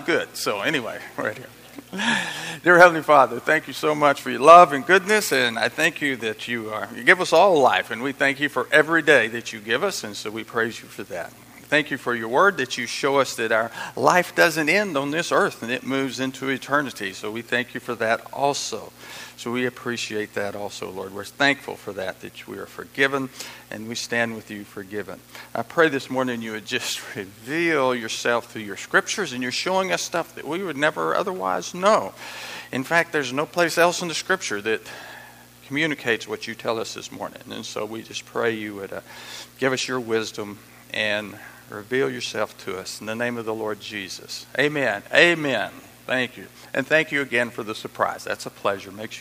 good. So anyway, right here. Dear Heavenly Father, thank you so much for your love and goodness, and I thank you that you give us all life, and we thank you for every day that you give us, and so we praise you for that. Thank you for your word that you show us that our life doesn't end on this earth and it moves into eternity. So we thank you for that also. So we appreciate that also, Lord. We're thankful for that we are forgiven and we stand with you forgiven. I pray this morning you would just reveal yourself through your scriptures, and you're showing us stuff that we would never otherwise know. In fact, there's no place else in the scripture that communicates what you tell us this morning. And so we just pray you would give us your wisdom and reveal yourself to us in the name of the Lord Jesus. Amen. Amen. Thank you. And thank you again for the surprise. That's a pleasure. Makes you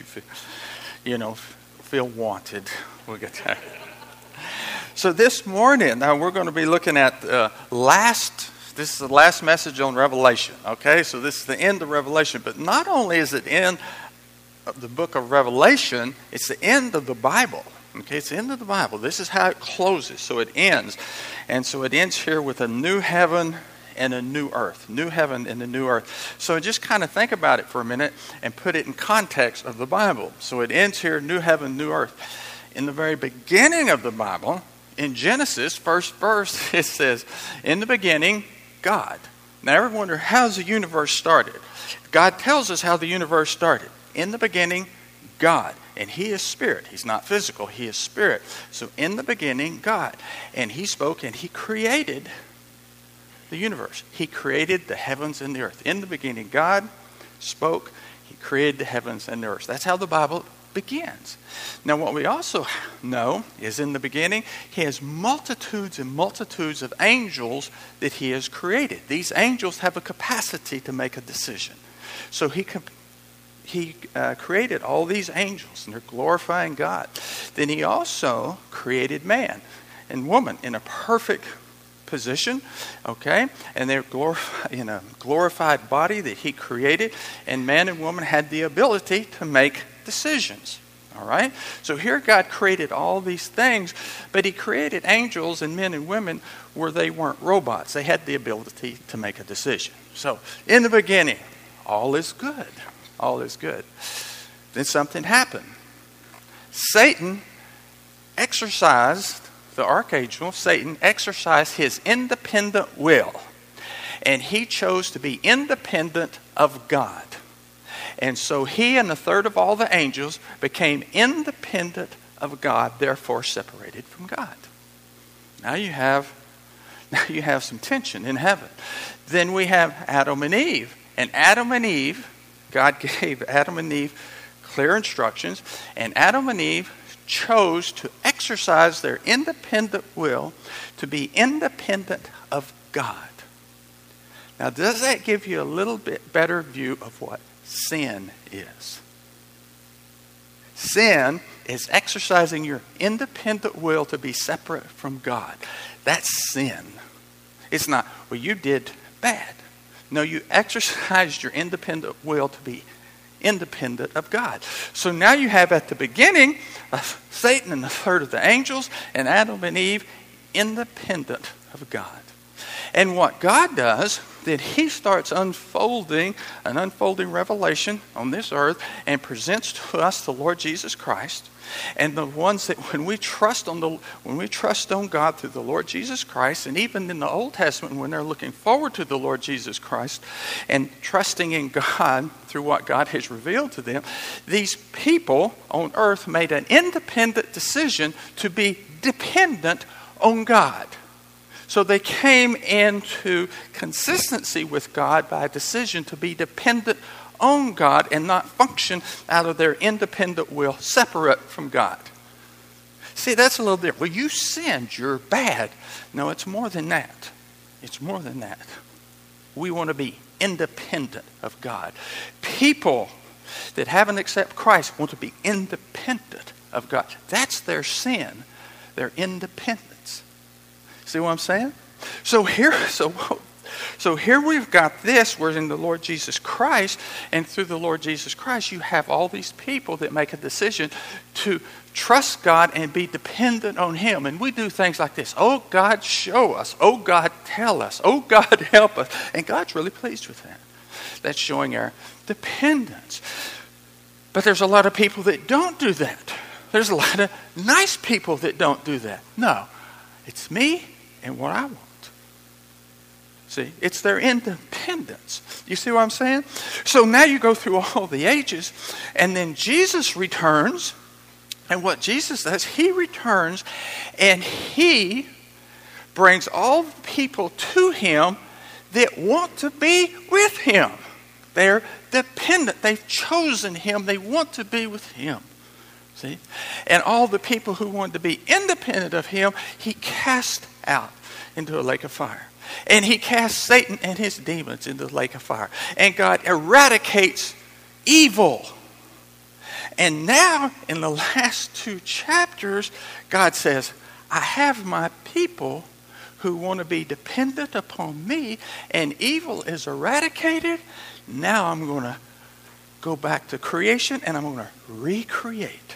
feel wanted. We'll get that. So this morning, we're going to be looking at this is the last message on Revelation. Okay, so this is the end of Revelation. But not only is it the end of the book of Revelation, it's the end of the Bible. Okay, it's the end of the Bible. This is how it closes. So it ends. And so it ends here with a new heaven and a new earth. New heaven and a new earth. So just kind of think about it for a minute and put it in context of the Bible. So it ends here, new heaven, new earth. In the very beginning of the Bible, in Genesis, first verse, it says, in the beginning, God. Now, ever wonder how the universe started? God tells us how the universe started. In the beginning, God. And he is spirit. He's not physical. He is spirit. So in the beginning, God. And he spoke and he created the universe. He created the heavens and the earth. In the beginning, God spoke. He created the heavens and the earth. That's how the Bible begins. Now, what we also know is in the beginning, he has multitudes and multitudes of angels that he has created. These angels have a capacity to make a decision. So he created all these angels, and they're glorifying God. Then he also created man and woman in a perfect position, okay? And they're in a glorified body that he created, and man and woman had the ability to make decisions, all right? So here God created all these things, but he created angels and men and women where they weren't robots. They had the ability to make a decision. So in the beginning, all is good. All is good. Then something happened. Satan exercised his independent will. And he chose to be independent of God. And so he and a third of all the angels became independent of God, therefore separated from God. Now you have some tension in heaven. Then we have Adam and Eve. And Adam and Eve, God gave Adam and Eve clear instructions, and Adam and Eve chose to exercise their independent will to be independent of God. Now, does that give you a little bit better view of what sin is? Sin is exercising your independent will to be separate from God. That's sin. It's not, well, you did bad. No, you exercised your independent will to be independent of God. So now you have at the beginning Satan and a third of the angels, and Adam and Eve independent of God. And what God does, then he starts unfolding revelation on this earth and presents to us the Lord Jesus Christ. And the ones that when we trust on God through the Lord Jesus Christ, and even in the Old Testament when they're looking forward to the Lord Jesus Christ and trusting in God through what God has revealed to them, these people on earth made an independent decision to be dependent on God. So they came into consistency with God by a decision to be dependent on God and not function out of their independent will, separate from God. See, that's a little different. Well, you sinned, you're bad. No, it's more than that. It's more than that. We want to be independent of God. People that haven't accepted Christ want to be independent of God. That's their sin, their independence. See what I'm saying? So here we've got this, we're in the Lord Jesus Christ, and through the Lord Jesus Christ, you have all these people that make a decision to trust God and be dependent on Him. And we do things like this. Oh, God, show us. Oh, God, tell us. Oh, God, help us. And God's really pleased with that. That's showing our dependence. But there's a lot of people that don't do that. There's a lot of nice people that don't do that. No, it's me and what I want. See, it's their independence. You see what I'm saying? So now you go through all the ages, and then Jesus returns, and what Jesus does, he returns, and he brings all the people to him that want to be with him. They're dependent. They've chosen him. They want to be with him. See? And all the people who wanted to be independent of him, he cast out into a lake of fire. And he casts Satan and his demons into the lake of fire. And God eradicates evil. And now, in the last 2 chapters, God says, I have my people who want to be dependent upon me, and evil is eradicated. Now I'm going to go back to creation, and I'm going to recreate.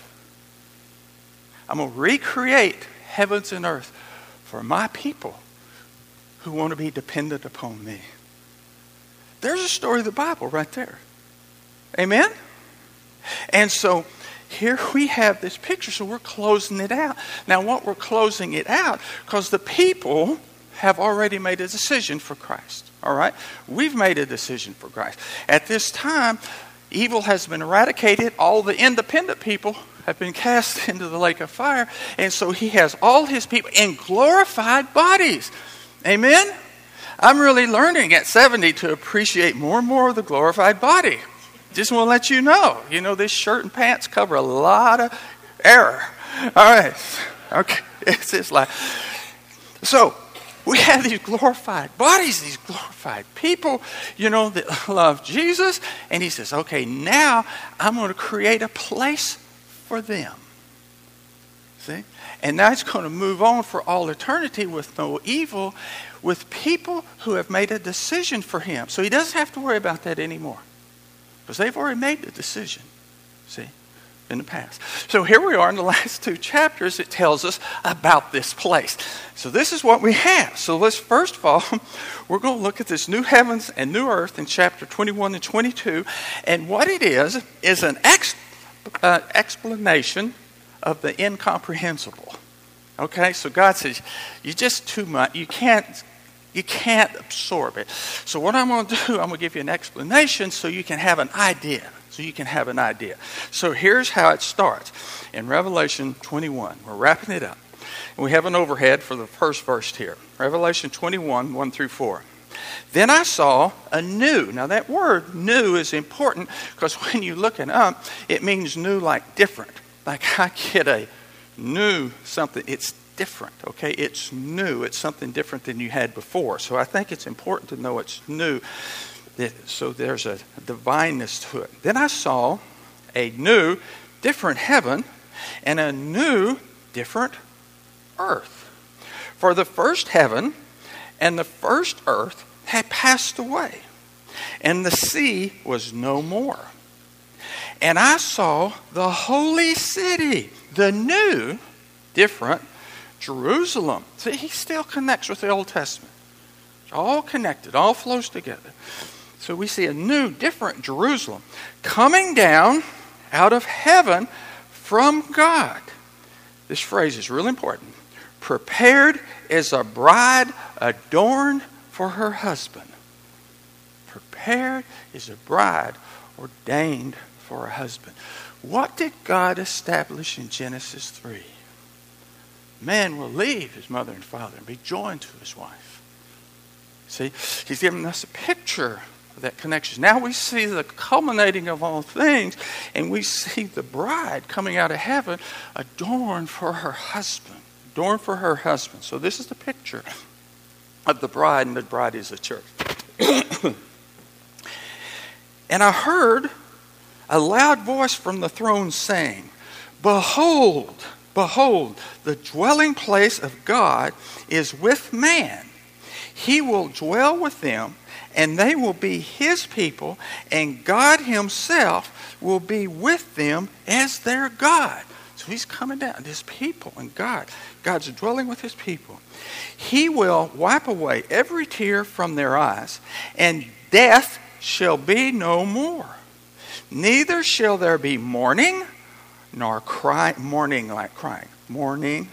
I'm going to recreate heavens and earth for my people who want to be dependent upon me. There's a story of the Bible right there. Amen? And so here we have this picture, so we're closing it out. Now what we're closing it out, because the people have already made a decision for Christ. All right? We've made a decision for Christ. At this time, evil has been eradicated. All the independent people have been cast into the lake of fire. And so he has all his people in glorified bodies. Amen? I'm really learning at 70 to appreciate more and more of the glorified body. Just want to let you know. You know, this shirt and pants cover a lot of error. All right. Okay. It's just like... So, we have these glorified bodies, these glorified people, you know, that love Jesus. And he says, okay, now I'm going to create a place for them. See? And now it's going to move on for all eternity with no evil, with people who have made a decision for him. So he doesn't have to worry about that anymore. Because they've already made the decision, see, in the past. So here we are in the last 2 chapters. It tells us about this place. So this is what we have. So let's first of all, we're going to look at this new heavens and new earth in chapter 21 and 22. And what it is an explanation of the incomprehensible. Okay, so God says, you're just too much. You can't absorb it. So what I'm going to do, I'm going to give you an explanation so you can have an idea. So here's how it starts. In Revelation 21, we're wrapping it up. And we have an overhead for the first verse here. Revelation 21, 1 through 4. Then I saw a new. Now that word new is important because when you look it up, it means new like different. Like I get a new something. It's different, okay? It's new. It's something different than you had before. So I think it's important to know it's new. So there's a divineness to it. Then I saw a new, different heaven and a new, different earth. For the first heaven and the first earth had passed away, and the sea was no more. And I saw the holy city, the new, different Jerusalem. See, he still connects with the Old Testament. It's all connected, all flows together. So we see a new, different Jerusalem coming down out of heaven from God. This phrase is really important. Prepared as a bride adorned for her husband. Prepared as a bride ordained for her husband. What did God establish in Genesis 3? Man will leave his mother and father and be joined to his wife. See, he's giving us a picture of that connection. Now we see the culminating of all things, and we see the bride coming out of heaven adorned for her husband. Adorned for her husband. So this is the picture of the bride, and the bride is the church. And I heard a loud voice from the throne saying, Behold, behold, the dwelling place of God is with man. He will dwell with them, and they will be his people, and God himself will be with them as their God. So he's coming down, his people and God. God's dwelling with his people. He will wipe away every tear from their eyes, and death shall be no more. Neither shall there be mourning, nor mourning like crying. Mourning,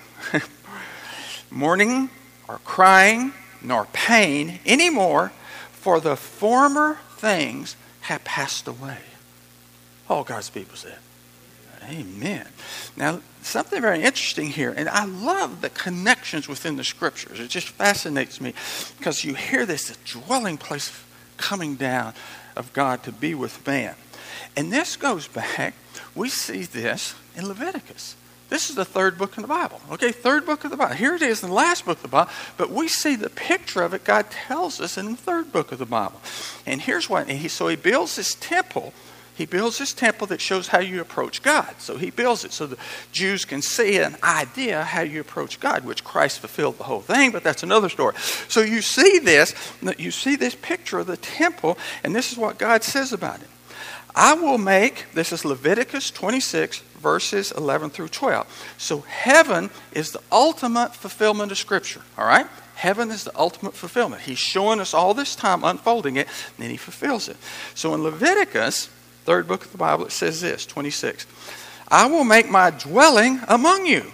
mourning or crying, nor pain anymore, for the former things have passed away. All God's people said, amen. Now, something very interesting here, and I love the connections within the scriptures. It just fascinates me because you hear this dwelling place coming down of God to be with man. And this goes back, we see this in Leviticus. This is the third book in the Bible. Okay, third book of the Bible. Here it is in the last book of the Bible, but we see the picture of it God tells us in the third book of the Bible. And here's what, so he builds this temple. He builds this temple that shows how you approach God. So he builds it so the Jews can see an idea how you approach God, which Christ fulfilled the whole thing, but that's another story. So you see this picture of the temple, and this is what God says about it. I will make, this is Leviticus 26, verses 11 through 12. So heaven is the ultimate fulfillment of Scripture, all right? Heaven is the ultimate fulfillment. He's showing us all this time, unfolding it, and then he fulfills it. So in Leviticus, third book of the Bible, it says this, 26. I will make my dwelling among you,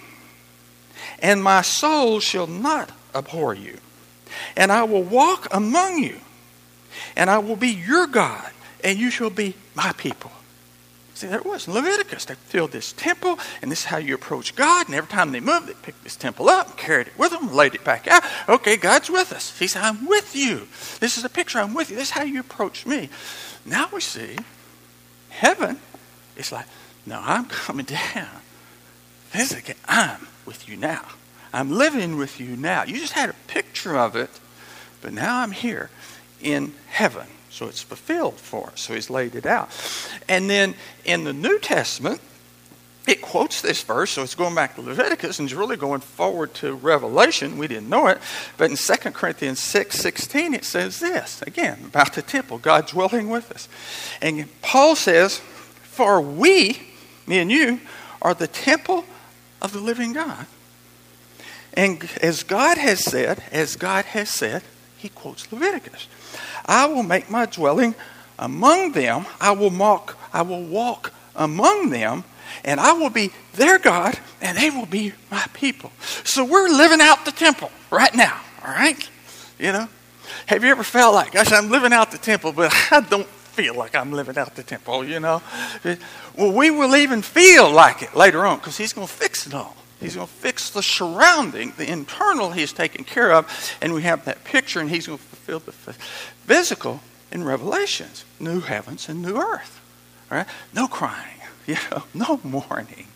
and my soul shall not abhor you. And I will walk among you, and I will be your God, and you shall be my people. See, there it was in Leviticus. They filled this temple, and this is how you approach God. And every time they moved, they picked this temple up and carried it with them, laid it back out. Okay, God's with us. He said, I'm with you. This is a picture, I'm with you. This is how you approach me. Now we see heaven. It's like, no, I'm coming down. Physically, I'm with you now. I'm living with you now. You just had a picture of it, but now I'm here in heaven. So it's fulfilled for us. So he's laid it out. And then in the New Testament, it quotes this verse. So it's going back to Leviticus and it's really going forward to Revelation. We didn't know it. But in 2 Corinthians 6:16, it says this. Again, about the temple, God dwelling with us. And Paul says, for we, me and you, are the temple of the living God. And as God has said, he quotes Leviticus. I will make my dwelling among them. I will walk among them, and I will be their God, and they will be my people. So we're living out the temple right now, all right? You know? Have you ever felt like, gosh, I'm living out the temple, but I don't feel like I'm living out the temple, you know? Well, we will even feel like it later on, because he's going to fix it all. He's going to fix the surrounding, the internal he's taken care of, and we have that picture, and he's going to fulfill the physical in Revelations. New heavens and new earth. All right? No crying. No mourning.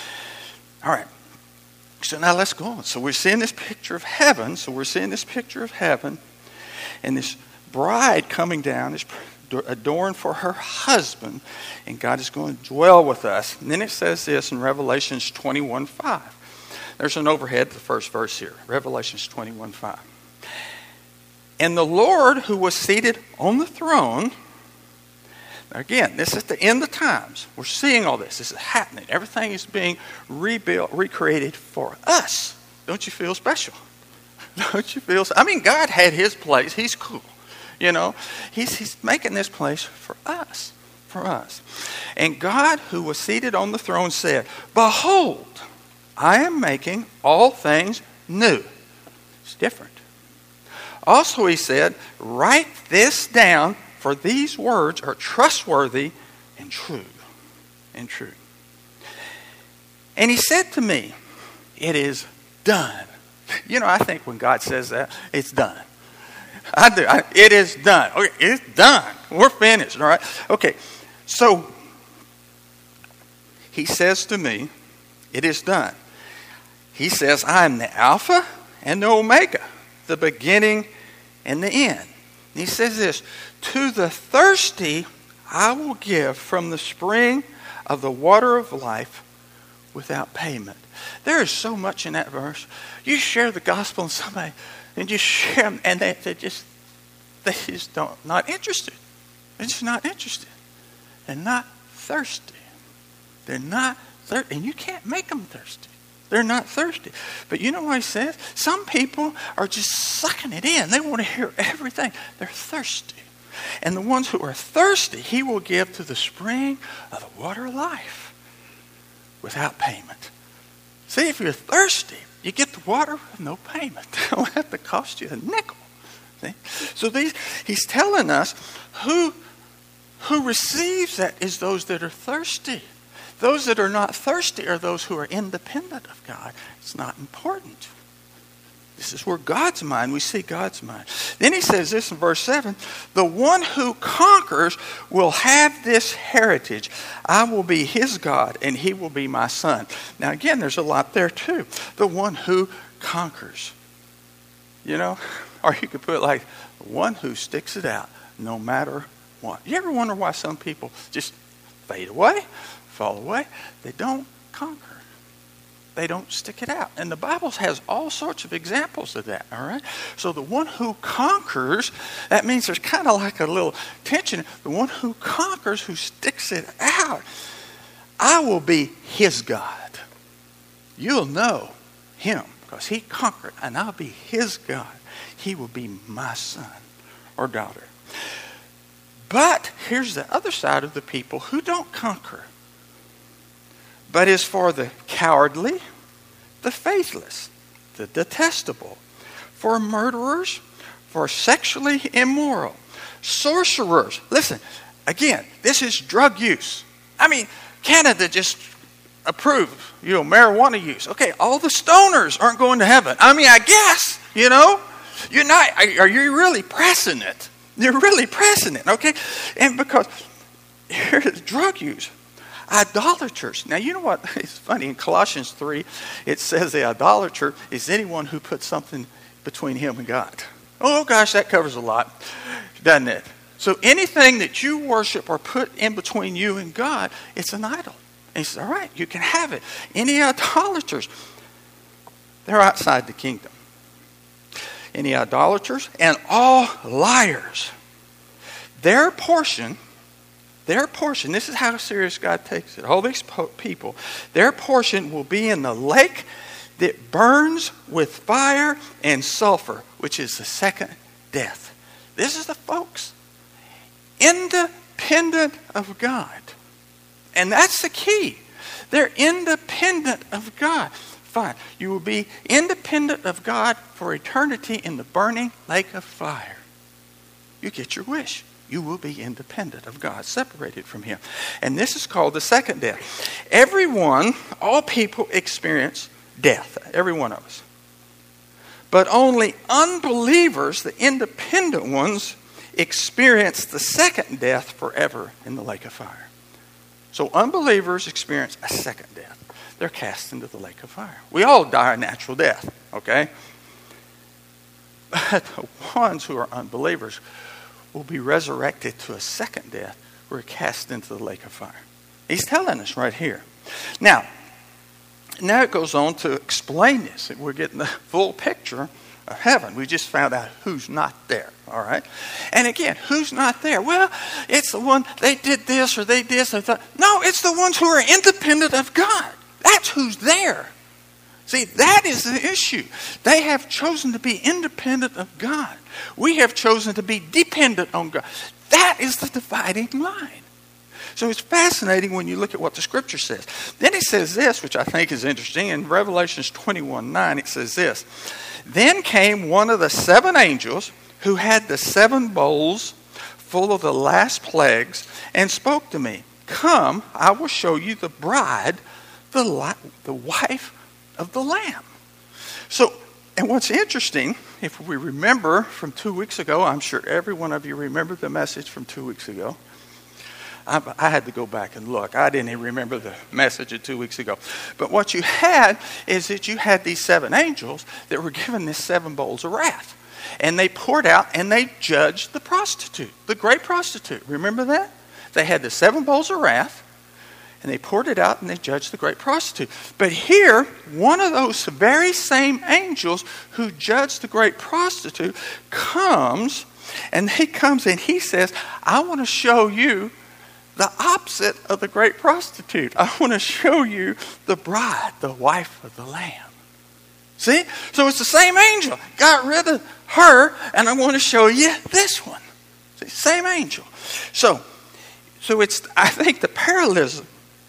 All right. So now let's go on. So we're seeing this picture of heaven. And this bride coming down is adorned for her husband, and God is going to dwell with us. And then it says this in Revelations 21:5. There's an overhead, the first verse here. Revelations 21:5. And the Lord who was seated on the throne, again, this is the end of times. We're seeing all this. This is happening. Everything is being rebuilt, recreated for us. Don't you feel special? Don't you feel? I mean, God had his place. He's cool. You know, he's making this place for us. And God, who was seated on the throne, said, behold, I am making all things new. It's different. Also, he said, write this down, for these words are trustworthy and true. And he said to me, it is done. You know, I think when God says that, it's done. I do. It is done. Okay, it's done. We're finished. All right. Okay. So he says to me, it is done. He says, I am the Alpha and the Omega, the beginning and the end. And he says this, to the thirsty I will give from the spring of the water of life without payment. There is so much in that verse. You share the gospel with somebody, and you share them, and they just not interested. They're just not interested. They're not thirsty. They're not thirsty. And you can't make them thirsty. They're not thirsty. But you know what he says? Some people are just sucking it in. They want to hear everything. They're thirsty. And the ones who are thirsty, he will give to the spring of the water of life without payment. See, if you're thirsty, you get the water with no payment. It don't have to cost you a nickel. See? So he's telling us who receives that is those that are thirsty. Those that are not thirsty are those who are independent of God. It's not important. This is where God's mind, we see God's mind. Then he says this in verse 7, the one who conquers will have this heritage. I will be his God and he will be my son. Now again, there's a lot there too. The one who conquers. You know, or you could put it like, the one who sticks it out no matter what. You ever wonder why some people just fade away, fall away? They don't conquer. They don't stick it out. And the Bible has all sorts of examples of that, all right? So the one who conquers, that means there's kind of like a little tension. The one who conquers, who sticks it out, I will be his God. You'll know him because he conquered, and I'll be his God. He will be my son or daughter. But here's the other side of the people who don't conquer. But is for the cowardly, the faithless, the detestable, for murderers, for sexually immoral, sorcerers. Listen, again, this is drug use. I mean, Canada just approved, marijuana use. Okay, all the stoners aren't going to heaven. I mean, I guess, you're not. Are you really pressing it? You're really pressing it, okay? And because here's drug use. Idolaters. Now, you know what? It's funny. In Colossians 3, it says the idolater is anyone who puts something between him and God. Oh, gosh, that covers a lot, doesn't it? So anything that you worship or put in between you and God, it's an idol. And he says, all right, you can have it. Any idolaters, they're outside the kingdom. Any idolaters and all liars. Their portion, this is how serious God takes it. All these people, their portion will be in the lake that burns with fire and sulfur, which is the second death. This is the folks independent of God. And that's the key. They're independent of God. Fine. You will be independent of God for eternity in the burning lake of fire. You get your wish. You will be independent of God, separated from him. And this is called the second death. Everyone, all people experience death. Every one of us. But only unbelievers, the independent ones, experience the second death forever in the lake of fire. So unbelievers experience a second death. They're cast into the lake of fire. We all die a natural death, okay? But the ones who are unbelievers will be resurrected to a second death. We're cast into the lake of fire. He's telling us right here. Now it goes on to explain this. We're getting the full picture of heaven. We just found out who's not there, all right? And again, who's not there? Well, it's the one, they did this or they did this. No, it's the ones who are independent of God. That's who's there. See, that is the issue. They have chosen to be independent of God. We have chosen to be dependent on God. That is the dividing line. So it's fascinating when you look at what the scripture says. Then it says this, which I think is interesting. In Revelations 21:9, it says this. Then came one of the seven angels who had the seven bowls full of the last plagues and spoke to me. Come, I will show you the bride, the wife of the Lamb. So, and what's interesting, if we remember from 2 weeks ago, I'm sure every one of you remember the message from 2 weeks ago. I had to go back and look. I didn't even remember the message of 2 weeks ago. But what you had is that you had these seven angels that were given this seven bowls of wrath. And they poured out and they judged the prostitute, the great prostitute. Remember that? They had the seven bowls of wrath. And they poured it out and they judged the great prostitute. But here, one of those very same angels who judged the great prostitute comes, and he says, I want to show you the opposite of the great prostitute. I want to show you the bride, the wife of the Lamb. See? So it's the same angel. Got rid of her, and I want to show you this one. See, same angel. So I think the parallelism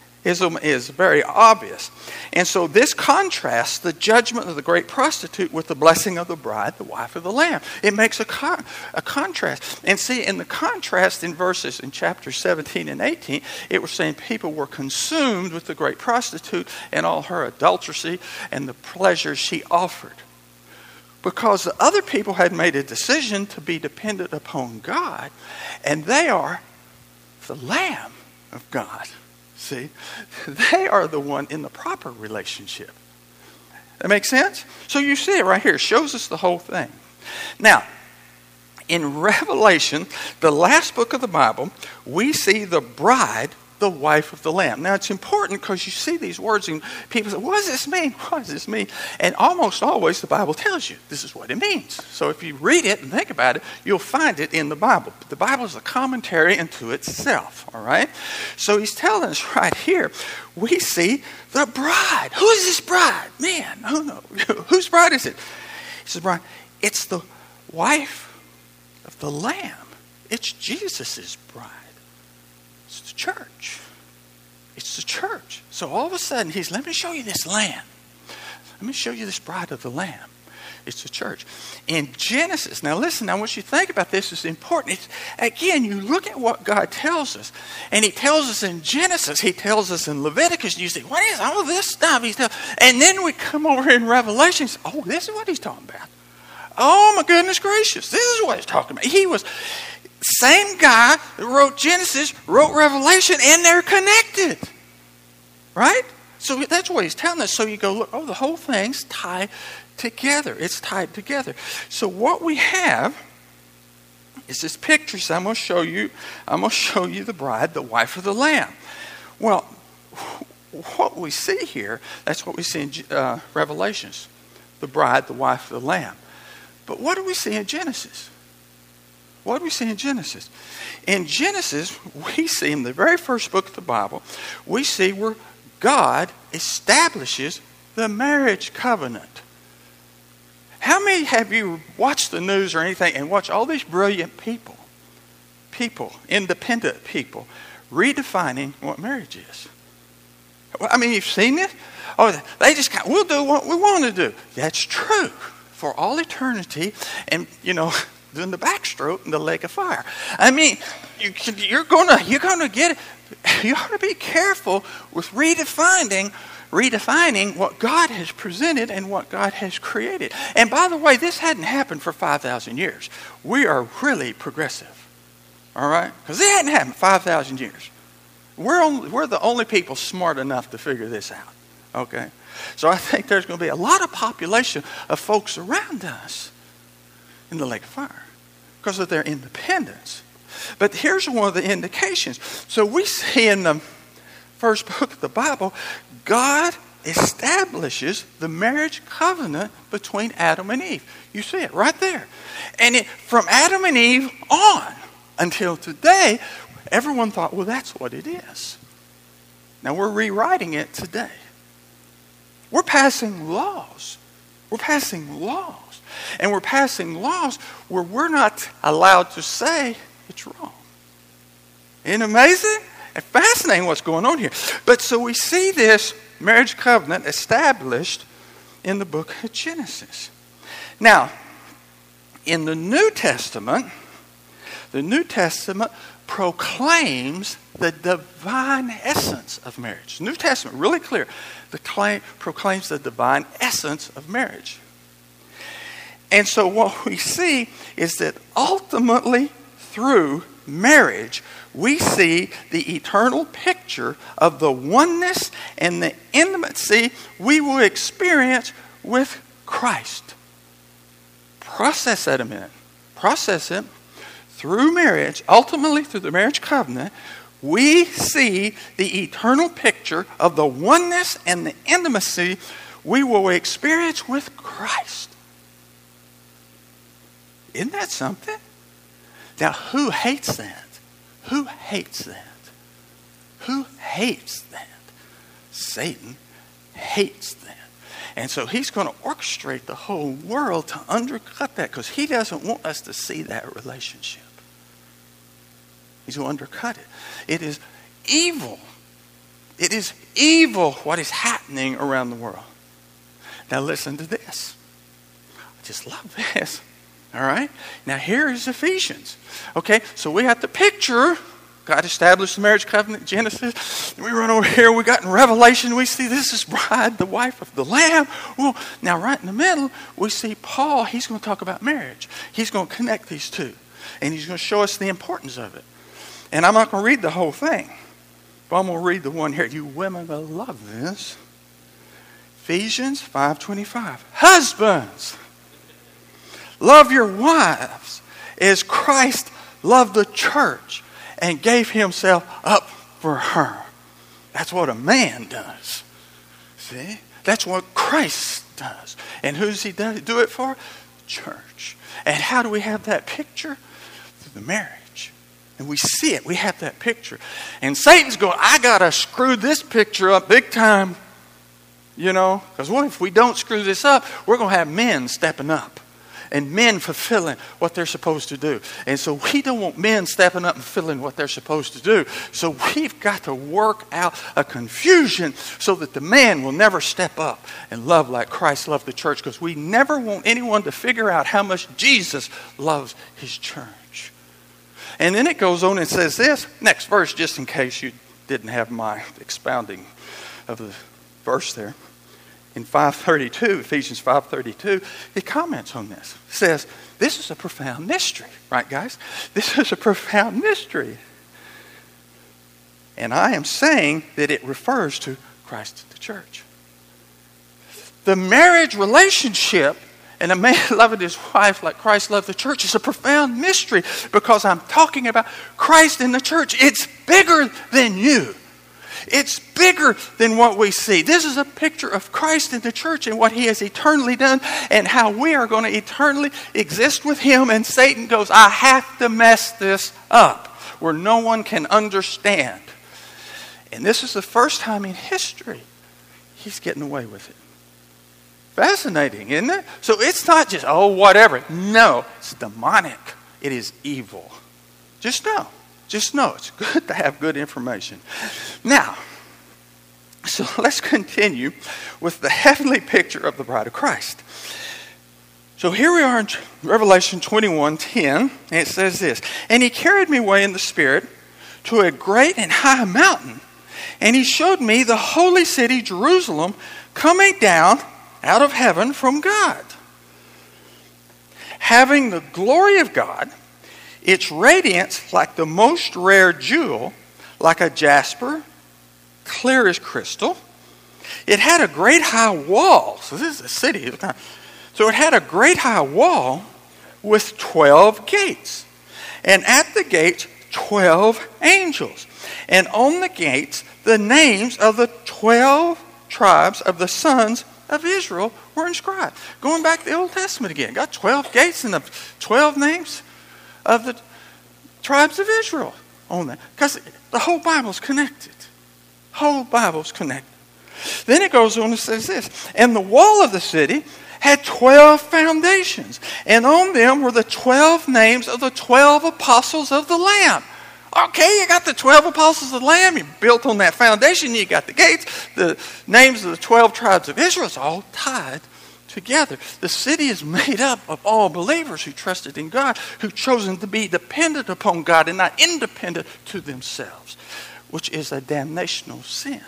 is very obvious. And so this contrasts the judgment of the great prostitute with the blessing of the bride, the wife of the Lamb. It makes a contrast. And see, in the contrast in verses in chapter 17 and 18, it was saying people were consumed with the great prostitute and all her adultery and the pleasures she offered. Because the other people had made a decision to be dependent upon God, and they are the Lamb of God. See, they are the one in the proper relationship. That makes sense? So you see it right here. It shows us the whole thing. Now, in Revelation, the last book of the Bible, we see the bride, the wife of the Lamb. Now, it's important because you see these words and people say, what does this mean? What does this mean? And almost always the Bible tells you this is what it means. So if you read it and think about it, you'll find it in the Bible. But the Bible is a commentary unto itself, all right? So he's telling us right here, we see the bride. Who is this bride? Man, whose bride is it? He says, bride, it's the wife of the Lamb. It's Jesus' bride. It's the church. It's the church. So all of a sudden, let me show you this Lamb. Let me show you this bride of the Lamb. It's the church. In Genesis, now listen, I want you to think about this. It's important. Again, you look at what God tells us. And he tells us in Genesis. He tells us in Leviticus. And you say, what is all this stuff? And then we come over in Revelation. Oh, this is what he's talking about. Oh, my goodness gracious. This is what he's talking about. He was... Same guy that wrote Genesis, wrote Revelation, and they're connected. Right? So that's what he's telling us. So you go, look, the whole thing's tied together. It's tied together. So what we have is this picture. So I'm going to show you the bride, the wife of the Lamb. Well, what we see here, that's what we see in Revelations. The bride, the wife of the Lamb. But what do we see in Genesis? What do we see in Genesis? In Genesis, we see in the very first book of the Bible, we see where God establishes the marriage covenant. How many have you watched the news or anything and watched all these brilliant people, independent people, redefining what marriage is? I mean, you've seen it? Oh, they just we'll do what we want to do. That's true for all eternity. And, doing the backstroke in the lake of fire. I mean, you're gonna get it. You ought to be careful with redefining what God has presented and what God has created. And by the way, this hadn't happened for 5,000 years. We are really progressive, all right? Because it hadn't happened 5,000 years. We're the only people smart enough to figure this out. Okay, so I think there's going to be a lot of population of folks around us in the lake of fire because of their independence. But here's one of the indications. So we see in the first book of the Bible, God establishes the marriage covenant between Adam and Eve. You see it right there. And from Adam and Eve on until today, everyone thought, well, that's what it is. Now we're rewriting it today. We're passing laws. We're passing laws. And we're passing laws where we're not allowed to say it's wrong. Isn't it amazing? And fascinating what's going on here. But so we see this marriage covenant established in the book of Genesis. Now, in the New Testament proclaims the divine essence of marriage. New Testament, really clear. Proclaims the divine essence of marriage. And so what we see is that ultimately through marriage, we see the eternal picture of the oneness and the intimacy we will experience with Christ. Process that a minute. Process it. Through marriage, ultimately through the marriage covenant, we see the eternal picture of the oneness and the intimacy we will experience with Christ. Isn't that something? Now, who hates that? Who hates that? Who hates that? Satan hates that. And so he's going to orchestrate the whole world to undercut that because he doesn't want us to see that relationship. He's going to undercut it. It is evil. It is evil what is happening around the world. Now listen to this. I just love this. All right? Now here is Ephesians. Okay, so we got the picture. God established the marriage covenant in Genesis. We run over here. We got in Revelation. We see this is bride, the wife of the Lamb. Well, now right in the middle, we see Paul. He's going to talk about marriage. He's going to connect these two. And he's going to show us the importance of it. And I'm not going to read the whole thing. But I'm going to read the one here. You women will love this. Ephesians 5:25. Husbands, love your wives as Christ loved the church and gave himself up for her. That's what a man does. See? That's what Christ does. And who does he do it for? Church. And how do we have that picture? Through the marriage. And we see it. We have that picture. And Satan's going, I got to screw this picture up big time. You know? Because what if we don't screw this up? We're going to have men stepping up. And men fulfilling what they're supposed to do. And so we don't want men stepping up and fulfilling what they're supposed to do. So we've got to work out a confusion so that the man will never step up and love like Christ loved the church. Because we never want anyone to figure out how much Jesus loves his church. And then it goes on and says this. Next verse, just in case you didn't have my expounding of the verse there. In 5:32, Ephesians 5:32, it comments on this. It says, this is a profound mystery. Right, guys? This is a profound mystery. And I am saying that it refers to Christ and the church. The marriage relationship and a man loving his wife like Christ loved the church is a profound mystery because I'm talking about Christ and the church. It's bigger than you. It's bigger than what we see. This is a picture of Christ in the church and what he has eternally done and how we are going to eternally exist with him. And Satan goes, I have to mess this up where no one can understand. And this is the first time in history he's getting away with it. Fascinating, isn't it? So it's not just, oh, whatever. No, it's demonic. It is evil. Just know. Just know it's good to have good information. Now, so let's continue with the heavenly picture of the bride of Christ. So here we are in Revelation 21:10, and it says this. And he carried me away in the Spirit to a great and high mountain, and he showed me the holy city, Jerusalem, coming down out of heaven from God, having the glory of God, its radiance like the most rare jewel, like a jasper, clear as crystal. It had a great high wall. So this is a city. So it had a great high wall with 12 gates. And at the gates, 12 angels. And on the gates, the names of the 12 tribes of the sons of Israel were inscribed. Going back to the Old Testament again. Got 12 gates and the 12 names of the tribes of Israel on that. Because the whole Bible's connected. Whole Bible's connected. Then it goes on and says this. And the wall of the city had 12 foundations. And on them were the 12 names of the 12 apostles of the Lamb. Okay, you got the 12 apostles of the Lamb. You built on that foundation. You got the gates. The names of the 12 tribes of Israel. It's all tied together. The city is made up of all believers who trusted in God, who've chosen to be dependent upon God and not independent to themselves, which is a damnational sin.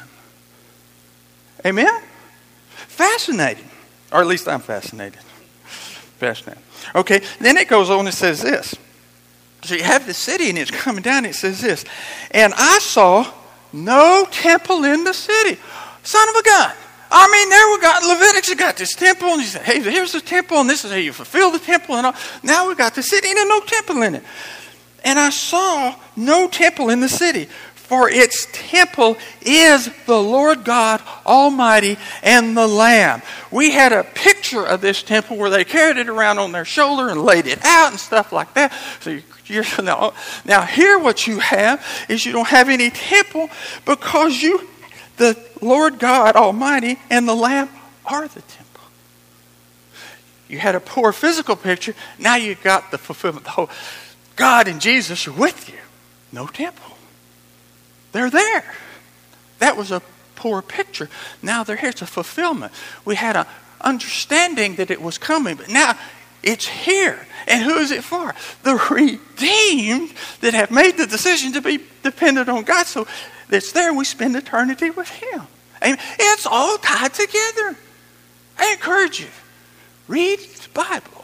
Amen? Fascinating. Or at least I'm fascinated. Fascinating. Okay, then it goes on and says this. So you have the city and it's coming down and it says this. And I saw no temple in the city. Son of a gun. I mean, there we got Leviticus, got this temple, and he said, hey, here's the temple, and this is how you fulfill the temple, and all. Now we got the city, and there's no temple in it. And I saw no temple in the city, for its temple is the Lord God Almighty and the Lamb. We had a picture of this temple where they carried it around on their shoulder and laid it out and stuff like that. So now here what you have is you don't have any temple because the Lord God Almighty and the Lamb are the temple. You had a poor physical picture. Now you got the fulfillment. The whole God and Jesus are with you. no temple. They're there. That was a poor picture. Now they're here. It's a fulfillment. We had an understanding that it was coming, but now it's here. And who is it for? The redeemed that have made the decision to be dependent on God. So it's there. We spend eternity with Him. And it's all tied together. I encourage you. Read the Bible.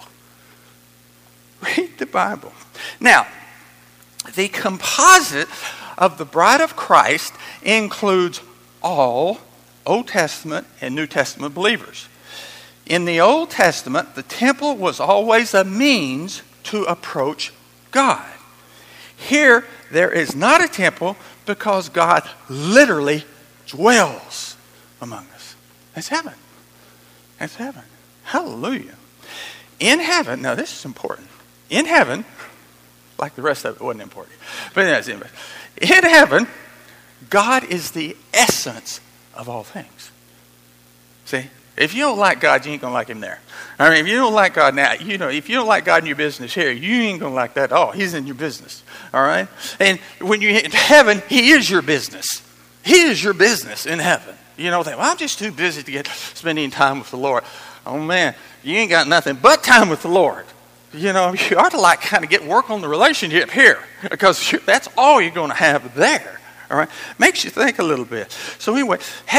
Read the Bible. Now, the composite of the bride of Christ includes all Old Testament and New Testament believers. In the Old Testament, the temple was always a means to approach God. Here, there is not a temple because God literally dwells among us. That's heaven. That's heaven. Hallelujah. In heaven, now this is important. In heaven, like the rest of it wasn't important, but in heaven, God is the essence of all things. See? If you don't like God, you ain't going to like Him there. I mean, if you don't like God now, if you don't like God in your business here, you ain't going to like that at all. He's in your business. All right? And when you hit heaven, He is your business. He is your business in heaven. You know, think, well, I'm just too busy to get spending time with the Lord. Oh, man, you ain't got nothing but time with the Lord. You know, you ought to kind of get work on the relationship here because that's all you're going to have there. All right, makes you think a little bit. So anyway,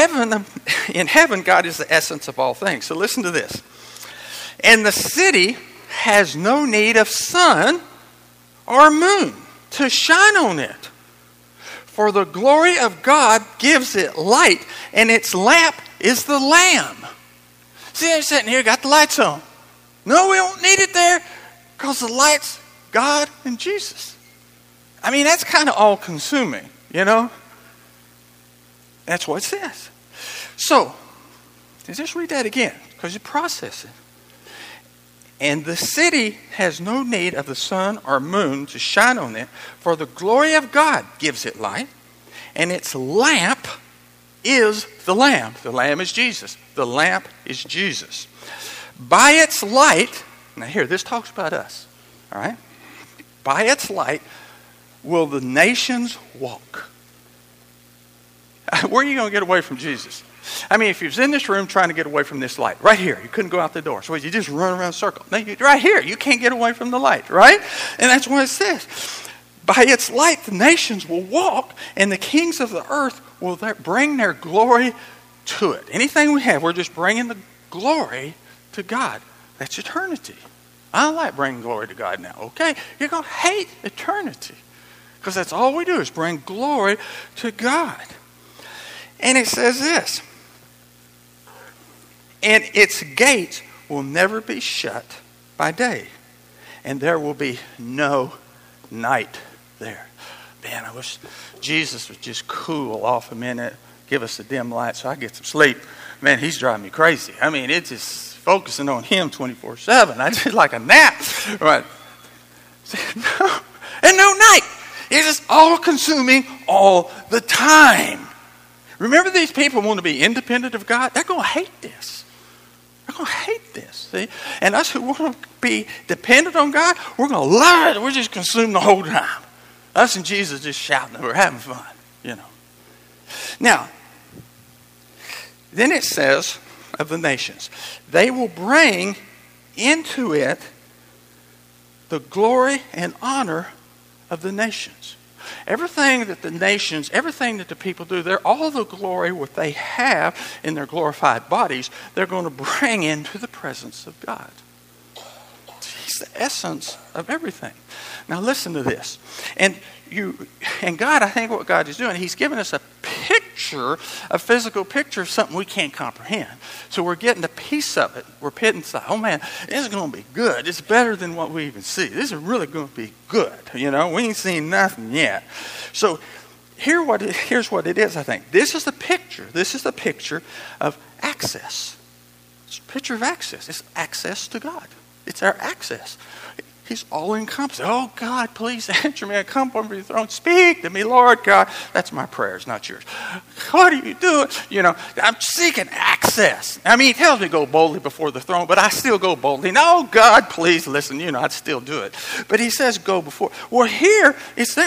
in heaven, God is the essence of all things. So listen to this. And the city has no need of sun or moon to shine on it. For the glory of God gives it light, and its lamp is the Lamb. See, they're sitting here, got the lights on. No, we don't need it there because the light's God and Jesus. I mean, that's kind of all-consuming. You know? That's what it says. So, just read that again, because you process it. And the city has no need of the sun or moon to shine on it, for the glory of God gives it light, and its lamp is the Lamb. The Lamb is Jesus. The lamp is Jesus. By its light, now here, this talks about us. All right? By its light will the nations walk. Where are you going to get away from Jesus? I mean, if you was in this room trying to get away from this light, right here, you couldn't go out the door. So you just run around in a circle. No, right here, you can't get away from the light, right? And that's what it says. By its light, the nations will walk, and the kings of the earth will bring their glory to it. Anything we have, we're just bringing the glory to God. That's eternity. I don't like bringing glory to God now, okay? You're going to hate eternity. Because that's all we do is bring glory to God. And it says this. And its gates will never be shut by day. And there will be no night there. Man, I wish Jesus would just cool off a minute, give us a dim light so I get some sleep. Man, He's driving me crazy. I mean, it's just focusing on Him 24/7. I just like a nap. Right? No, and no night. It's just all-consuming all the time. Remember, these people want to be independent of God? They're going to hate this. They're going to hate this. See? And us who want to be dependent on God, we're going to love it. We're just consumed the whole time. Us and Jesus just shouting. We're having fun, you know. Now, then it says of the nations, they will bring into it the glory and honor of the nations. Everything that the nations, everything that the people do, all the glory what they have in their glorified bodies, they're going to bring into the presence of God. He's the essence of everything. Now listen to this. And God, I think what God is doing, He's giving us a picture, a physical picture of something we can't comprehend. So we're getting a piece of it. We're pitting inside. Oh man, this is going to be good. It's better than what we even see. This is really going to be good. You know, we ain't seen nothing yet. So here's what it is, I think. This is the picture. This is the picture of access. It's a picture of access. It's access to God. It's our access. He's all-encompassing. Oh, God, please answer me. I come from your throne. Speak to me, Lord God. That's my prayers, not yours. What are you doing? You know, I'm seeking access. I mean, He tells me to go boldly before the throne, but I still go boldly. No, God, please listen. You know, I'd still do it. But He says go before. Well, here, it's there.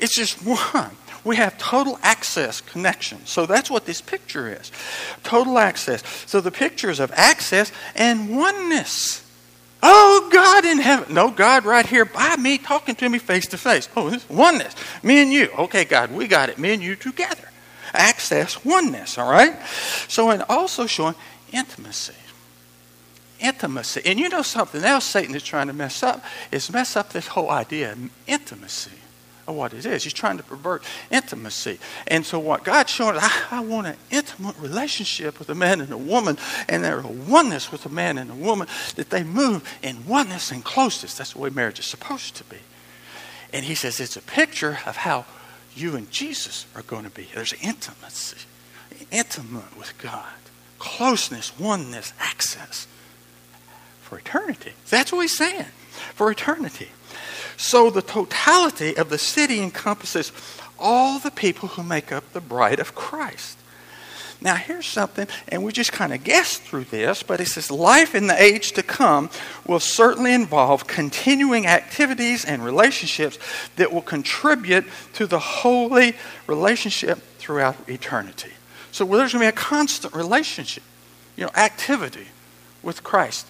It's just one. We have total access connection. So that's what this picture is. Total access. So the picture is of access and oneness. Oh, God in heaven. No, God right here by me, talking to me face to face. Oh, this oneness. Me and you. Okay, God, we got it. Me and you together. Access, oneness, all right? So, and also showing intimacy. Intimacy. And you know something else Satan is trying to mess up this whole idea of intimacy. Of what it is. He's trying to pervert intimacy. And so what God's showing is, I want an intimate relationship with a man and a woman, and there's a oneness with a man and a woman, that they move in oneness and closeness. That's the way marriage is supposed to be. And he says it's a picture of how you and Jesus are going to be. There's intimacy. Intimate with God. Closeness, oneness, access. For eternity. That's what he's saying. For eternity. So the totality of the city encompasses all the people who make up the bride of Christ. Now here's something, and we just kind of guessed through this, but it says life in the age to come will certainly involve continuing activities and relationships that will contribute to the holy relationship throughout eternity. So there's going to be a constant relationship, activity with Christ.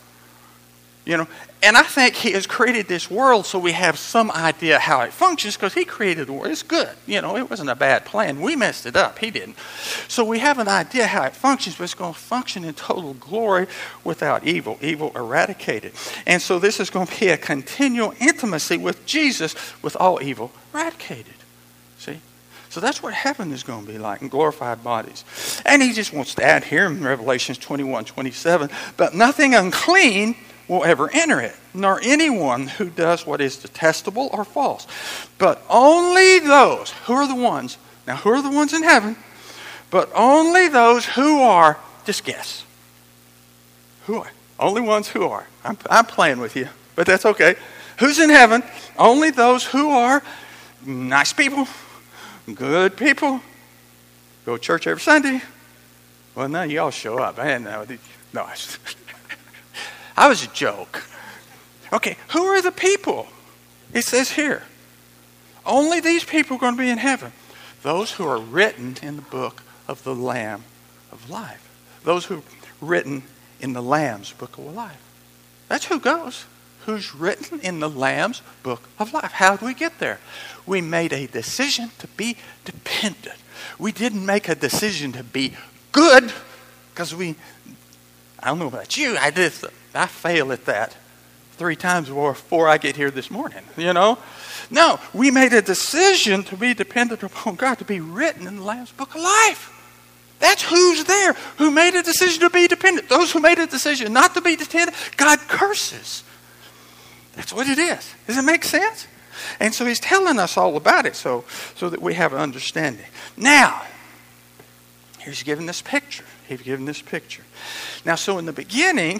And I think he has created this world so we have some idea how it functions, because he created the world. It's good. It wasn't a bad plan. We messed it up. He didn't. So we have an idea how it functions, but it's going to function in total glory without evil eradicated. And so this is going to be a continual intimacy with Jesus with all evil eradicated. See? So that's what heaven is going to be like in glorified bodies. And he just wants to add here in Revelation 21:27, but nothing unclean will ever enter it, nor anyone who does what is detestable or false. But only those, who are the ones in heaven? But only those who are, just guess. Who are? Only ones who are. I'm playing with you, but that's okay. Who's in heaven? Only those who are nice people, good people, go to church every Sunday. Well, none of y'all show up. No, I was a joke. Okay, who are the people? It says here, only these people are going to be in heaven. Those who are written in the book of the Lamb of life. Those who are written in the Lamb's book of life. That's who goes. Who's written in the Lamb's book of life. How did we get there? We made a decision to be dependent. We didn't make a decision to be good, because I don't know about you, I fail at that 3 times before I get here this morning, No, we made a decision to be dependent upon God, to be written in the Lamb's book of life. That's who's there, who made a decision to be dependent. Those who made a decision not to be dependent, God curses. That's what it is. Does it make sense? And so he's telling us all about it so that we have an understanding. Now, he's given this picture. Now, so in the beginning,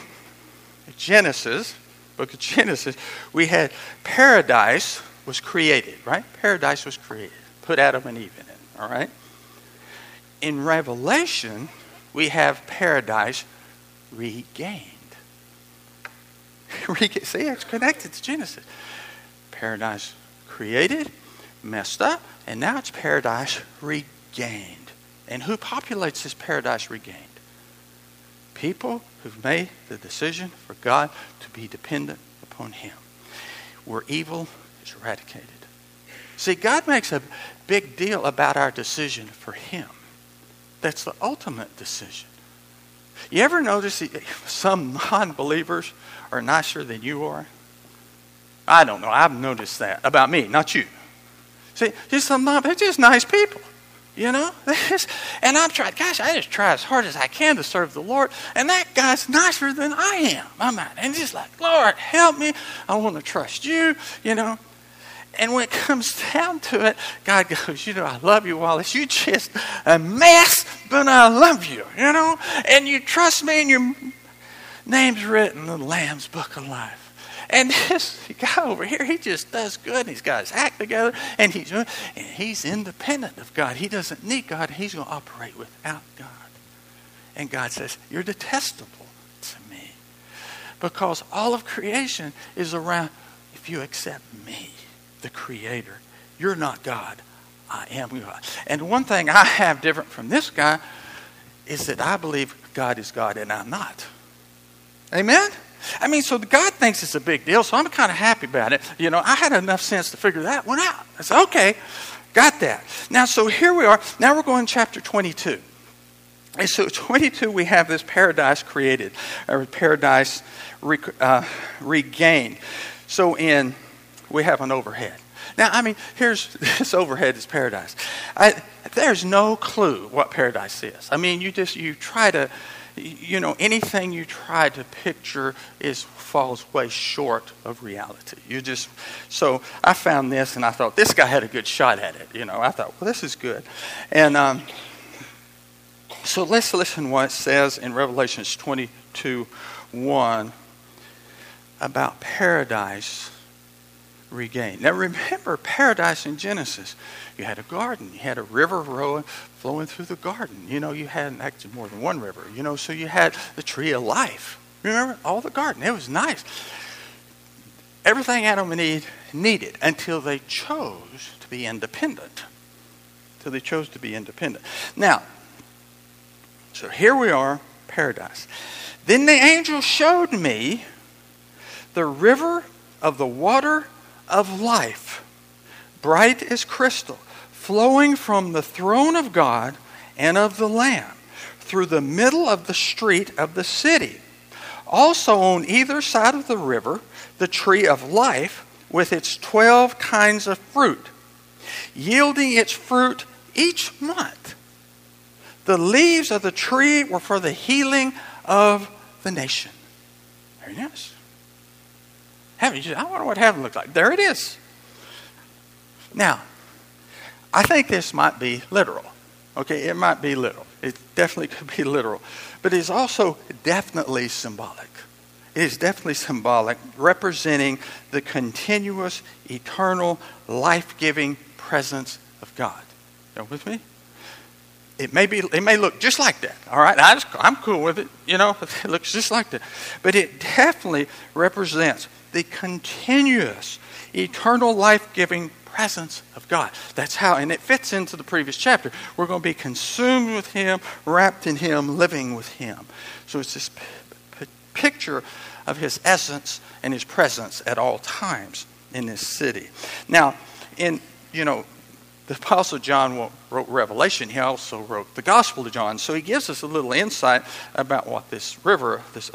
book of Genesis, we had paradise was created, right? Paradise was created. Put Adam and Eve in it, all right? In Revelation, we have paradise regained. See, it's connected to Genesis. Paradise created, messed up, and now it's paradise regained. And who populates this paradise regained? People who've made the decision for God to be dependent upon Him, where evil is eradicated. See, God makes a big deal about our decision for Him. That's the ultimate decision. You ever notice some non-believers are nicer than you are? I don't know. I've noticed that about me, not you. See, they're just nice people. And I just try as hard as I can to serve the Lord. And that guy's nicer than I am. And just like, Lord, help me. I want to trust you, And when it comes down to it, God goes, I love you, Wallace. You're just a mess, but I love you, And you trust me, and your name's written in the Lamb's book of life. And this guy over here, he just does good. He's got his act together, and he's independent of God. He doesn't need God. He's going to operate without God. And God says, you're detestable to me. Because all of creation is around, if you accept me, the Creator, You're not God. I am God. And one thing I have different from this guy is that I believe God is God and I'm not. Amen? I mean, so God thinks it's a big deal, so I'm kind of happy about it. You know, I had enough sense to figure that one out. I said, okay, got that. Now, so here we are. Now we're going to chapter 22. And so 22, we have this paradise created, or paradise regained. So we have an overhead. Now, I mean, here's this overhead is paradise. There's no clue what paradise is. I mean, you try to, anything you try to picture falls way short of reality. So I found this and I thought, this guy had a good shot at it. I thought, well, this is good. And so let's listen what it says in Revelation 22:1 about paradise regained. Now remember, paradise in Genesis, you had a garden, you had a river flowing through the garden. You had actually more than one river. So you had the tree of life. Remember all the garden? It was nice. Everything Adam and Eve needed until they chose to be independent. Now, so here we are, paradise. Then the angel showed me the river of the water of life, bright as crystal, flowing from the throne of God and of the Lamb, through the middle of the street of the city. Also on either side of the river, the tree of life with its 12 kinds of fruit, yielding its fruit each month. The leaves of the tree were for the healing of the nation. Very nice. I wonder what heaven looks like. There it is. Now, I think this might be literal. Okay, it might be literal. It definitely could be literal. But it's also definitely symbolic. It is definitely symbolic, representing the continuous, eternal, life-giving presence of God. You with me? It may look just like that. All right, I'm cool with it. It looks just like that. But it definitely represents the continuous, eternal, life-giving presence of God. That's how, and it fits into the previous chapter. We're going to be consumed with Him, wrapped in Him, living with Him. So it's this picture of His essence and His presence at all times in this city. Now, the Apostle John wrote Revelation. He also wrote the Gospel of John. So he gives us a little insight about what this river, this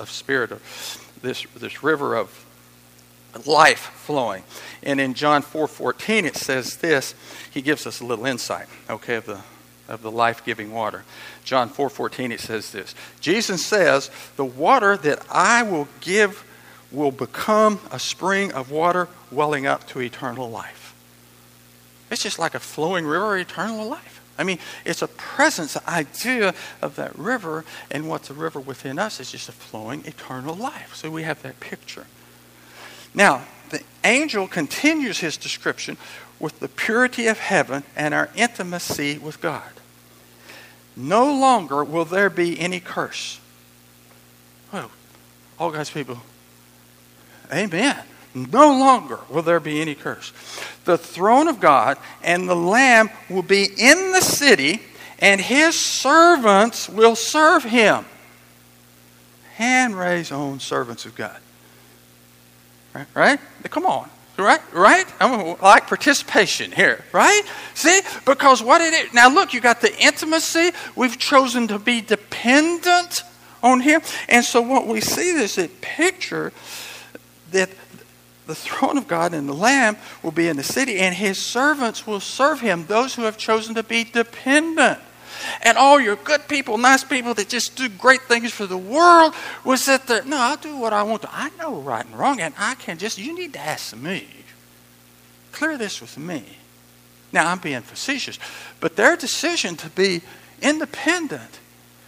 river of life flowing. And in John 4:14 it says this. He gives us a little insight, okay, of the life-giving water. John 4:14 it says this. Jesus says, "The water that I will give will become a spring of water welling up to eternal life." It's just like a flowing river of eternal life. I mean, it's a presence, the idea of that river, and what's a river within us is just a flowing eternal life. So we have that picture. Now, the angel continues his description with the purity of heaven and our intimacy with God. No longer will there be any curse. Well, all God's people, amen. No longer will there be any curse. The throne of God and the Lamb will be in the city, and His servants will serve Him. Hand-raised on servants of God. Right? Come on. Right? I like participation here. Right? See? Because what it is. Now look, you got the intimacy. We've chosen to be dependent on Him. And so what we see is a picture that the throne of God and the Lamb will be in the city, and His servants will serve Him, those who have chosen to be dependent. And all your good people, nice people that just do great things for the world will sit there, no, I'll do what I want to. I know right and wrong, and I can you need to ask me. Clear this with me. Now, I'm being facetious, but their decision to be independent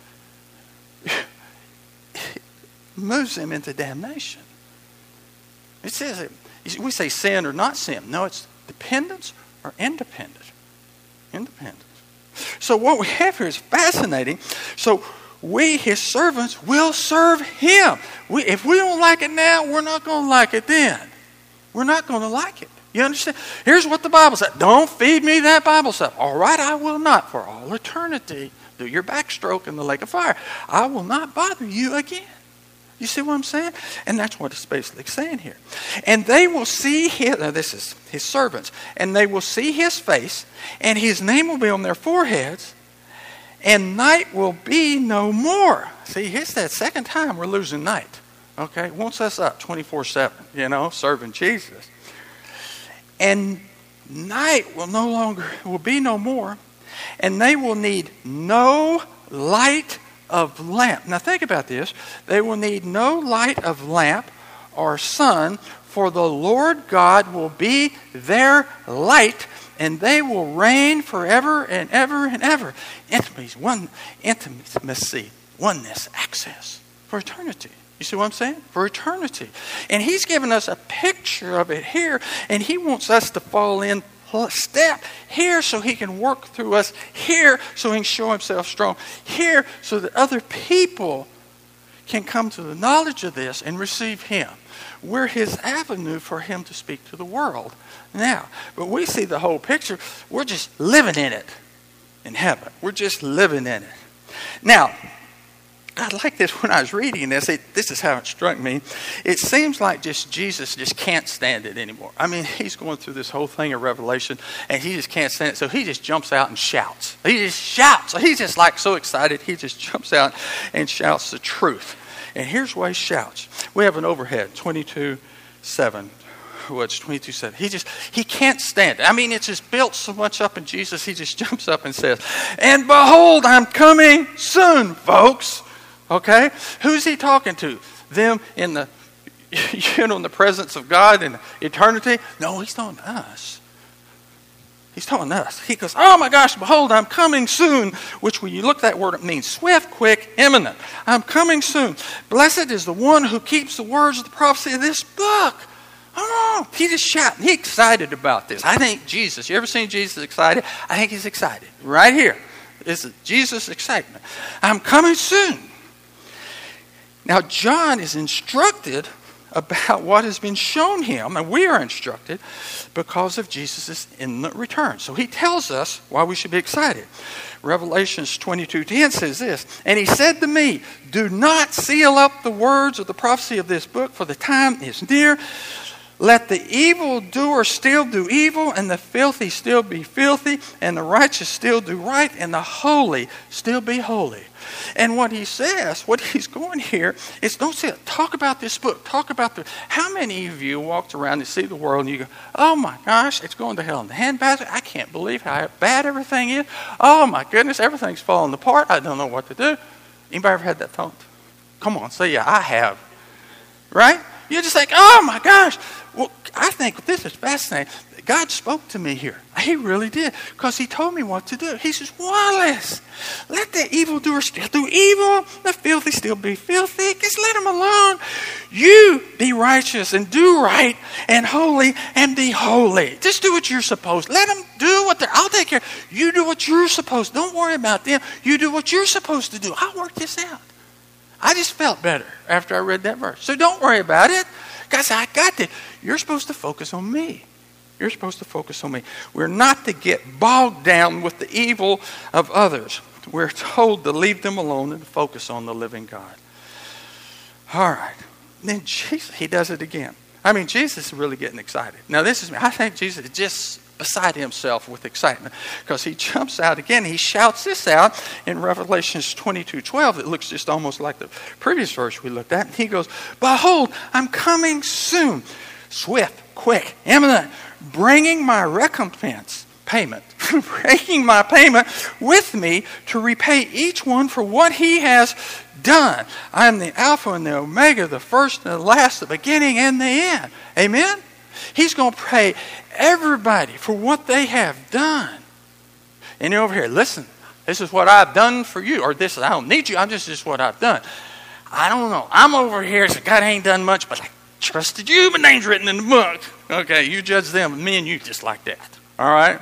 moves them into damnation. It says, we say sin or not sin. No, it's dependence or independence. Independence. So what we have here is fascinating. So we, His servants, will serve Him. If we don't like it now, we're not going to like it then. We're not going to like it. You understand? Here's what the Bible said. Don't feed me that Bible stuff. All right, I will not for all eternity. Do your backstroke in the lake of fire. I will not bother you again. You see what I'm saying? And that's what it's basically saying here. And they will see his, now this is his servants, and they will see his face, and his name will be on their foreheads, and night will be no more. See, it's that second time we're losing night. Okay? Wants us up 24/7, serving Jesus. And night will be no more, and they will need no light of lamp. Now think about this. They will need no light of lamp or sun, for the Lord God will be their light, and they will reign forever and ever and ever. Intimacy, oneness, access for eternity. You see what I'm saying? For eternity. And he's given us a picture of it here, and he wants us to fall in step here so he can work through us, here so he can show himself strong, here so that other people can come to the knowledge of this and receive him. We're his avenue for him to speak to the world now. But we see the whole picture. We're just living in it in heaven. We're just living in it. Now, I like this when I was reading this. This is how it struck me. It seems like Jesus just can't stand it anymore. I mean, he's going through this whole thing of Revelation, and he just can't stand it. So he just jumps out and shouts. He just shouts. He's just like so excited. He just jumps out and shouts the truth. And here's why he shouts. We have an overhead, 22:7. What's 22:7? He can't stand it. I mean, it's just built so much up in Jesus. He just jumps up and says, "And behold, I'm coming soon, folks." Okay? Who's he talking to? Them in the in the presence of God in eternity? No, he's talking to us. He's telling us. He goes, "Oh my gosh, behold, I'm coming soon." Which when you look at that word, it means swift, quick, imminent. I'm coming soon. Blessed is the one who keeps the words of the prophecy of this book. Oh, he just shouting. He's excited about this. I think Jesus, you ever seen Jesus excited? I think he's excited. Right here. This is Jesus' excitement. I'm coming soon. Now, John is instructed about what has been shown him, and we are instructed because of Jesus' imminent return. So he tells us why we should be excited. Revelations 22:10 says this, "And he said to me, do not seal up the words of the prophecy of this book, for the time is near. Let the evildoer still do evil, and the filthy still be filthy, and the righteous still do right, and the holy still be holy." And what he says, what he's going here, is don't say it. Talk about this book. Talk about how many of you walked around and see the world and you go, "Oh my gosh, it's going to hell in the handbasket. I can't believe how bad everything is. Oh my goodness, everything's falling apart. I don't know what to do." Anybody ever had that thought? Come on, say yeah, I have. Right? You're just like, "Oh my gosh." Well, I think this is fascinating. God spoke to me here. He really did. Because he told me what to do. He says, "Wallace, let the evildoer still do evil. The filthy still be filthy. Just let them alone. You be righteous and do right and holy and be holy. Just do what you're supposed. Let them do what I'll take care. You do what you're supposed. Don't worry about them. You do what you're supposed to do. I'll work this out." I just felt better after I read that verse. So don't worry about it. Guys, I got this. You're supposed to focus on me. You're supposed to focus on me. We're not to get bogged down with the evil of others. We're told to leave them alone and focus on the living God. All right. Then Jesus, he does it again. I mean, Jesus is really getting excited. Now, this is me. I think Jesus is just beside himself with excitement because he jumps out again. He shouts this out in Revelations 22:12. It looks just almost like the previous verse we looked at. And he goes, "Behold, I'm coming soon, swift, quick, imminent, bringing my recompense, payment, bringing my payment with me to repay each one for what he has done. I am the Alpha and the Omega, the first and the last, the beginning and the end." Amen? He's going to pay everybody for what they have done. And you're over here, "Listen, this is what I've done for you." Or this, "I don't need you, I'm just what I've done." I don't know. I'm over here, so God ain't done much, but I trusted you. My name's written in the book. Okay, you judge them, me and you just like that. All right?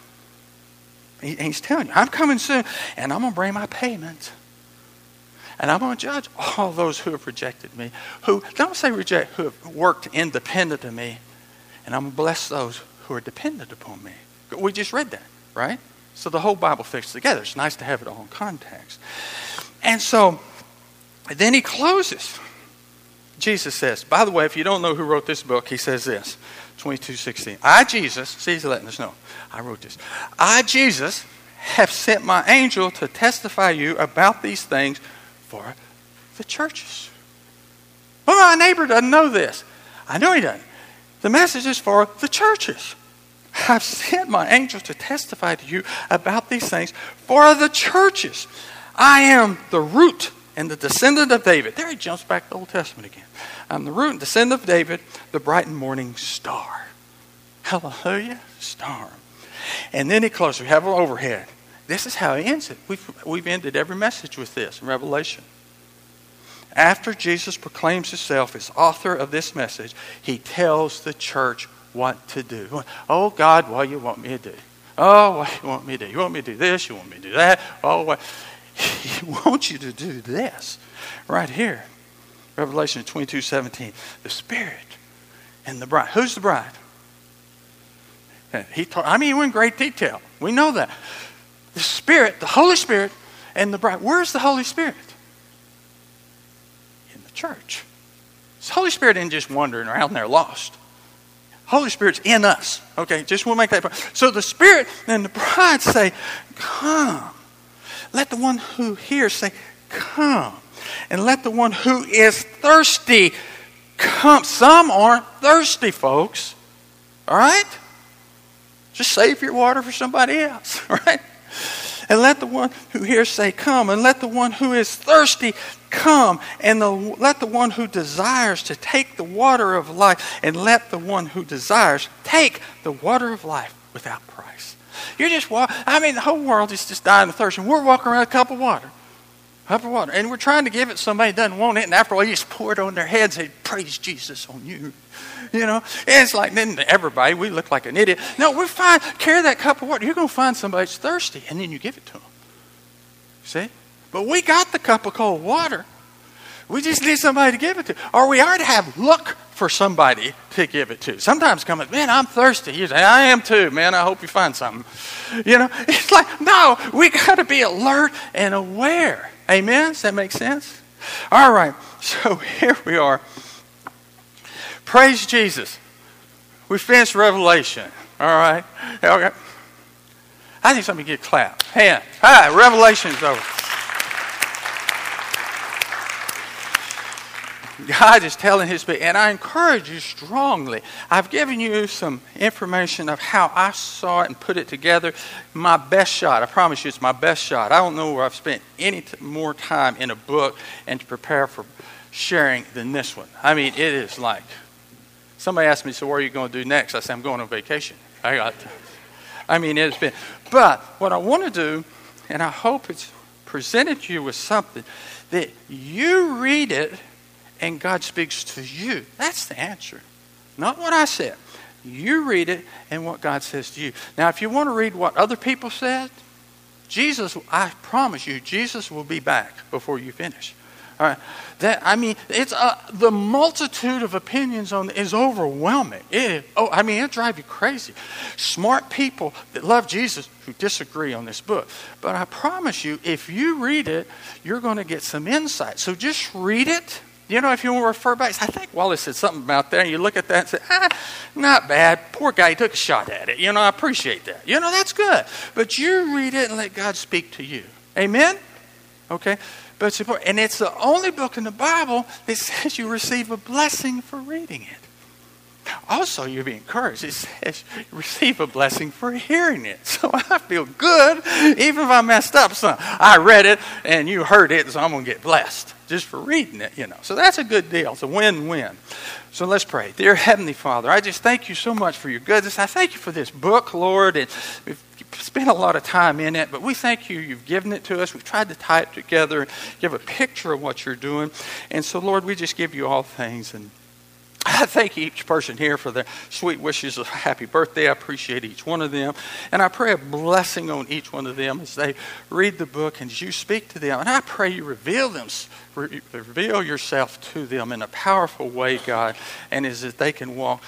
He's telling you, "I'm coming soon, and I'm going to bring my payment. And I'm going to judge all those who have rejected me." Who, don't say reject, who have worked independent of me And I'm going to bless those who are dependent upon me. We just read that, right? So the whole Bible fits together. It's nice to have it all in context. And so then he closes. Jesus says, by the way, if you don't know who wrote this book, he says this, 22:16. I, Jesus, see, he's letting us know. I wrote this. I, Jesus, have sent my angel to testify you about these things for the churches. Well, my neighbor doesn't know this. I know he doesn't. The message is for the churches. I've sent my angel to testify to you about these things for the churches. I am the root and the descendant of David. There he jumps back to the Old Testament again. I'm the root and descendant of David, the bright and morning star. Hallelujah, star. And then he closes. We have an overhead. This is how he ends it. We've ended every message with this in Revelation. After Jesus proclaims himself as author of this message, he tells the church what to do. Oh, God, what do you want me to do? Oh, what do you want me to do? You want me to do this? You want me to do that? Oh, what? He wants you to do this right here. Revelation 22:17. The Spirit and the bride. Who's the bride? He went in great detail. We know that. The Spirit, the Holy Spirit, and the bride. Where's the Holy Spirit? In the church. The Holy Spirit isn't just wandering around there lost. Holy Spirit's in us. Okay, just want to make that point. So the Spirit and the bride say, come. Let the one who hears say, come. And let the one who is thirsty come. Some aren't thirsty, folks. All right? Just save your water for somebody else. All right? And let the one who hears say, come. And let the one who is thirsty come. And let the one who desires to take the water of life. And let the one who desires take the water of life without price. You just walk. The whole world is just dying of thirst. And we're walking around with a cup of water. And we're trying to give it to somebody who doesn't want it. And after all, you just pour it on their heads and say, praise Jesus on you. You know, and it's like, then everybody, we look like an idiot. No, we're fine. Carry that cup of water. You're going to find somebody that's thirsty, and then you give it to them. See? But we got the cup of cold water. We just need somebody to give it to. Or we already have look for somebody to give it to. Sometimes come up, man, I'm thirsty. You say, I am too, man. I hope you find something. You know, it's like, no, we got to be alert and aware. Amen? Does that make sense? All right. So here we are. Praise Jesus. We finished Revelation. All right. Okay. I think somebody get a clap. Hand. Hi, Revelation's over. God is telling his people, and I encourage you strongly. I've given you some information of how I saw it and put it together. My best shot. I promise you it's my best shot. I don't know where I've spent any more time in a book and to prepare for sharing than this one. It is like, somebody asked me, so what are you going to do next? I said, I'm going on vacation. It's been. But what I want to do, and I hope it's presented to you with something, that you read it and God speaks to you. That's the answer. Not what I said. You read it and what God says to you. Now, if you want to read what other people said, Jesus, I promise you, Jesus will be back before you finish. All right. It's the multitude of opinions on is overwhelming. It drives you crazy. Smart people that love Jesus who disagree on this book. But I promise you, if you read it, you're going to get some insight. So just read it. You know, if you want to refer back, I think Wallace said something about that, and you look at that and say, not bad. Poor guy, he took a shot at it. You know, I appreciate that. You know, that's good. But you read it and let God speak to you. Amen? Okay? But it's important. And it's the only book in the Bible that says you receive a blessing for reading it. Also, you'll be encouraged. It says you receive a blessing for hearing it. So I feel good, even if I messed up some. I read it, and you heard it, so I'm going to get blessed just for reading it, you know. So that's a good deal. It's a win-win. So let's pray. Dear Heavenly Father, I just thank you so much for your goodness. I thank you for this book, Lord, and we've spent a lot of time in it, but we thank you. You've given it to us. We've tried to tie it together, give a picture of what you're doing. And so, Lord, we just give you all things, and I thank each person here for their sweet wishes of happy birthday. I appreciate each one of them. And I pray a blessing on each one of them as they read the book and as you speak to them. And I pray you reveal yourself to them in a powerful way, God, and as that they can walk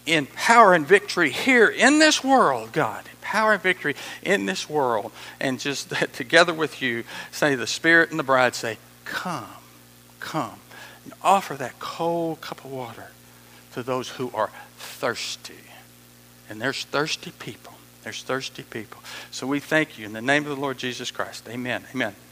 in power and victory here in this world, God. Power and victory in this world. And just together with you, say the Spirit and the bride say, come, come. And offer that cold cup of water to those who are thirsty. And there's thirsty people. There's thirsty people. So we thank you in the name of the Lord Jesus Christ. Amen. Amen.